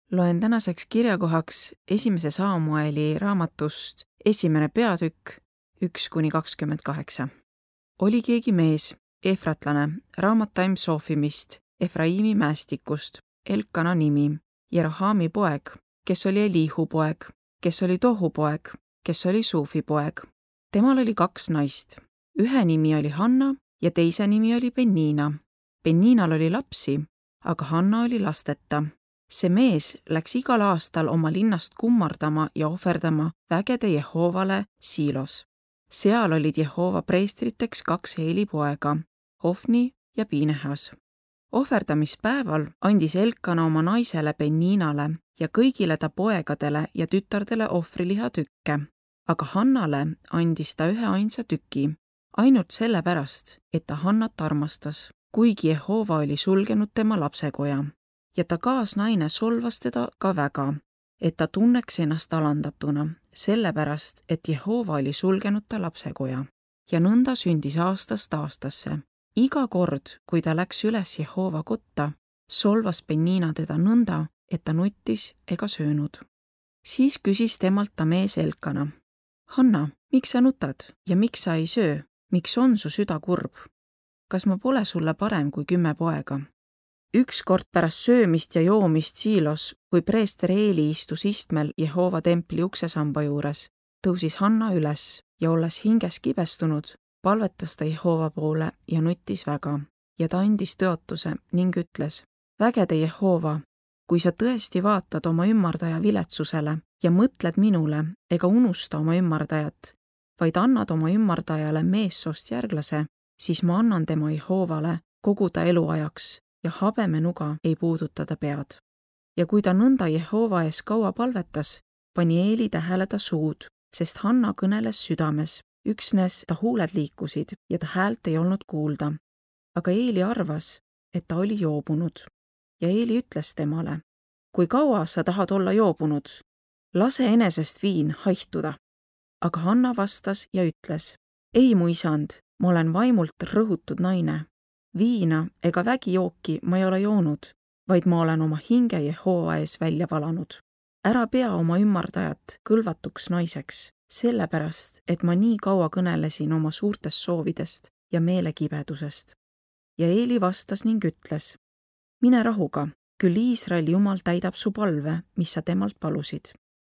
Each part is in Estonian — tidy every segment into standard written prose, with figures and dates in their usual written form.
Loen tänaseks kirjakohaks 1. Saamueli raamatust 1. peatükk 1-28. Oli keegi mees, efratlane, Raamataim Sofimist, Efraiimi mäestikust, Elkana nimi, Jerohami poeg, kes oli Elihu poeg, kes oli Tohu poeg, kes oli Suufi poeg. Temal oli 2 naist. Ühe nimi oli Hanna ja teise nimi oli Peniina. Peniinal oli lapsi, aga Hanna oli lasteta. See mees läks igal aastal oma linnast kummardama ja ohverdama vägede Jehoovale Siilos. Seal olid Jehova preestriteks 2 Eeli poega, Hofni ja Pinehas. Ohverdamispäeval andis Elkana oma naisele Peniinale ja kõigile ta poegadele ja tütardele ohvrilihatükke, aga Hannale andis ta ühe ainsa tüki, ainult sellepärast, et ta Hannat armastas, kuigi Jehova oli sulgenud tema lapsekoja. Ja ta kaasnaine solvas teda ka väga, et ta tunneks ennast alandatuna, sellepärast, et Jehova oli sulgenud ta lapsekoja. Ja nõnda sündis aastast aastasse. Iga kord, kui ta läks üles Jehova kotta, solvas Peniina teda nõnda, et ta nuttis ega söönud. Siis küsis temalt ta mees Elkana: Hanna, miks sa nutad ja miks sa ei söö? Miks on su süda kurb? Kas ma pole sulle parem kui 10 poega? Ükskord pärast söömist ja joomist Siilos, kui preester Eeli istus istmel Jehova templi uksesamba juures, tõusis Hanna üles ja olles hinges kibestunud, palvetas ta Jehova poole ja nuttis väga. Ja ta andis tõotuse ning ütles: Vägede Jehova, kui sa tõesti vaatad oma ümmardaja viletsusele ja mõtled minule ega unusta oma ümmardajat, vaid annad oma ümmardajale meessoost järglase, siis ma annan tema Jehovale kogu ta eluajaks ja habemenuga ei puuduta ta pead. Ja kui ta nõnda Jehova ees kaua palvetas, pani Eeli tähele ta suud, sest Hanna kõneles südames, üksnes ta huuled liikusid ja ta häält ei olnud kuulda. Aga Eeli arvas, et ta oli joobunud. Ja Eeli ütles temale: Kui kaua sa tahad olla joobunud? Lase enesest viin haihtuda. Aga Hanna vastas ja ütles: Ei, mu isand, ma olen vaimult rõhutud naine. Viina ega vägijooki ma ei ole joonud, vaid ma olen oma hinge Jehova ees välja valanud. Ära pea oma ümmardajat kõlvatuks naiseks, sellepärast, et ma nii kaua kõnelesin oma suurtest soovidest ja meelekibedusest. Ja Eeli vastas ning ütles: Mine rahuga, küll Iisraeli Jumal täidab su palve, mis sa temalt palusid.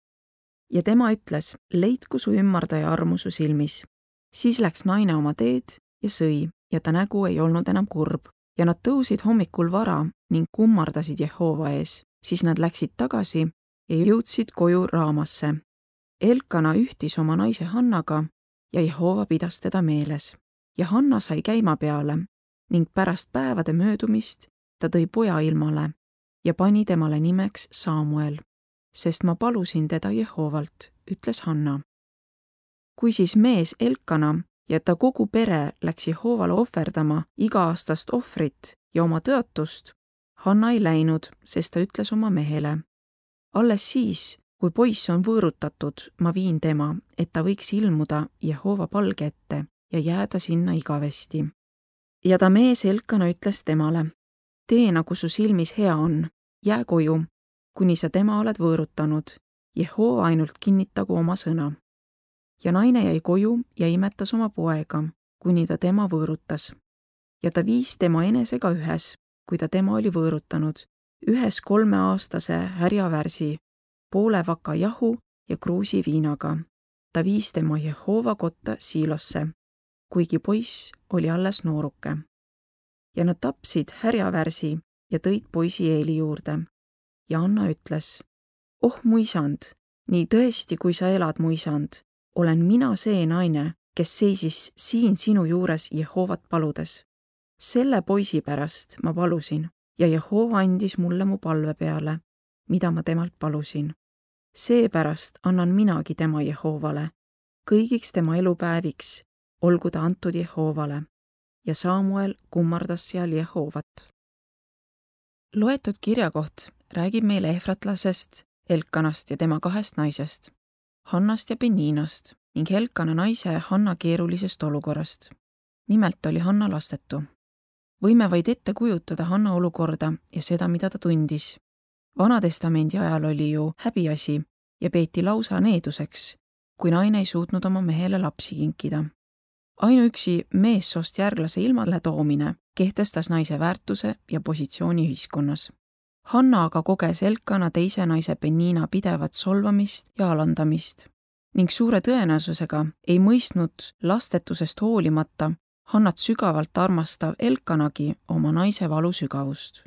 Ja tema ütles: Leidku su ümmardaja armu su silmis. Siis läks naine oma teed ja sõi, ja ta nägu ei olnud enam kurb, ja nad tõusid hommikul vara ning kummardasid Jehova ees. Siis nad läksid tagasi ja jõudsid koju Raamasse. Elkana ühtis oma naise Hannaga ja Jehova pidas teda meeles. Ja Hanna sai käima peale ning pärast päevade möödumist ta tõi poja ilmale ja pani temale nimeks Saamuel, sest ma palusin teda Jehovalt, ütles Hanna. Kui siis mees Elkana ja ta kogu pere läks Jehovale ohverdama iga-aastast ohvrit ja oma tõotust, Hanna ei läinud, sest ta ütles oma mehele: Alles siis, kui poiss on võõrutatud, ma viin tema, et ta võiks ilmuda Jehova palge ette ja jääda sinna igavesti. Ja ta mees Elkana ütles temale: Tee, nagu su silmis hea on, jää koju, kuni sa tema oled võõrutanud. Jehova ainult kinnitagu oma sõna. Ja naine jäi koju ja imetas oma poega, kuni ta tema võõrutas. Ja ta viis tema enesega ühes, kui ta tema oli võõrutanud, ühes 3-aastase härjavärsi, poole vaka jahu ja kruusi viinaga. Ta viis tema Jehova kotta Siilosse, kuigi poiss oli alles nooruke. Ja nad tapsid härjavärsi ja tõid poisi Eeli juurde. Ja Anna ütles: Oh, mu isand, nii tõesti, kui sa elad, mu isand, olen mina see naine, kes seisis siin sinu juures Jehovat paludes. Selle poisi pärast ma palusin ja Jehova andis mulle mu palve peale, mida ma temalt palusin. Seepärast annan minagi tema Jehovale, kõigiks tema elupäeviks, olgu ta antud Jehovale. Ja Saamuel kummardas seal Jehovat. Loetud kirjakoht räägib meile efratlasest, Elkanast ja tema 2 naisest, Hannast ja Peniinast ning Elkana naise Hanna keerulisest olukorrast. Nimelt oli Hanna lastetu. Võime vaid ette kujutada Hanna olukorda ja seda, mida ta tundis. Vanatestamendi ajal oli ju häbiasi ja peeti lausa needuseks, kui naine ei suutnud oma mehele lapsi kinkida. Ainuüksi meessoost järglase ilmale toomine kehtestas naise väärtuse ja positsiooni ühiskonnas. Hanna aga koges Elkana teise naise Penina pidevat solvamist ja alandamist ning suure tõenäosusega ei mõistnud lastetusest hoolimata Hannat sügavalt armastav Elkanagi oma naise valu sügavust.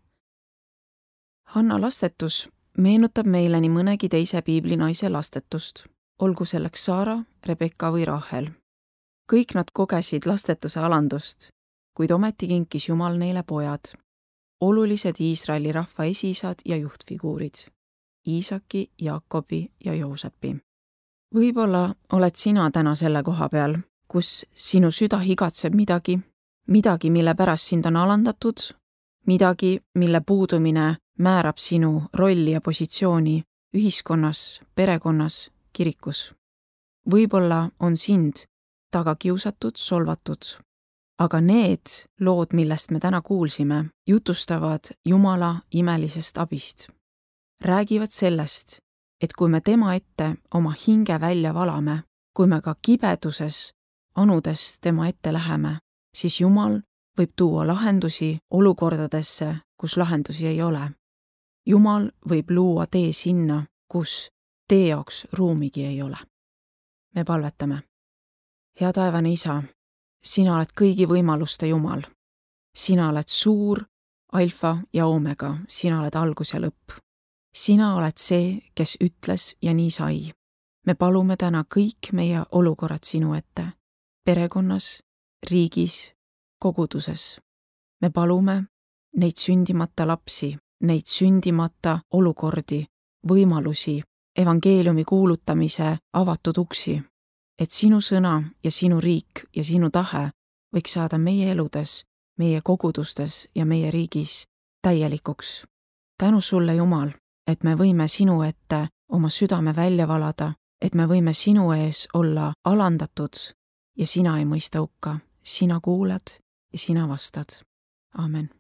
Hanna lastetus meenutab meile nii mõnegi teise piibli naise lastetust, olgu selleks Saara, Rebekka või Rahel. Kõik nad kogesid lastetuse alandust, kuid ometi kinkis Jumal neile pojad, olulised Iisraeli rahva esiisad ja juhtfiguurid, Iisaki, Jaakobi ja Joosepi. Võib-olla oled sina täna selle koha peal, kus sinu süda higatseb midagi, mille pärast sind on alandatud, midagi, mille puudumine määrab sinu rolli ja positsiooni ühiskonnas, perekonnas, kirikus. Võib-olla on sind taga kiusatud, solvatud, aga need lood, millest me täna kuulsime, jutustavad Jumala imelisest abist. Räägivad sellest, et kui me tema ette oma hinge välja valame, kui me ka kibeduses anudes tema ette läheme, siis Jumal võib tuua lahendusi olukordadesse, kus lahendusi ei ole. Jumal võib luua tee sinna, kus tee jaoks ruumigi ei ole. Me palvetame. Hea taevane Isa, sina oled kõigi võimaluste Jumal. Sina oled suur, alfa ja omega, sina oled algus ja lõpp. Sina oled see, kes ütles ja nii sai. Me palume täna kõik meie olukorrad sinu ette, perekonnas, riigis, koguduses. Me palume neid sündimata lapsi, neid sündimata olukordi, võimalusi, evangeeliumi kuulutamise avatud uksi, et sinu sõna ja sinu riik ja sinu tahe võiks saada meie eludes, meie kogudustes ja meie riigis täielikuks. Tänu sulle, Jumal, et me võime sinu ette oma südame välja valada, et me võime sinu ees olla alandatud ja sina ei mõista hukka, sina kuulad ja sina vastad. Amen.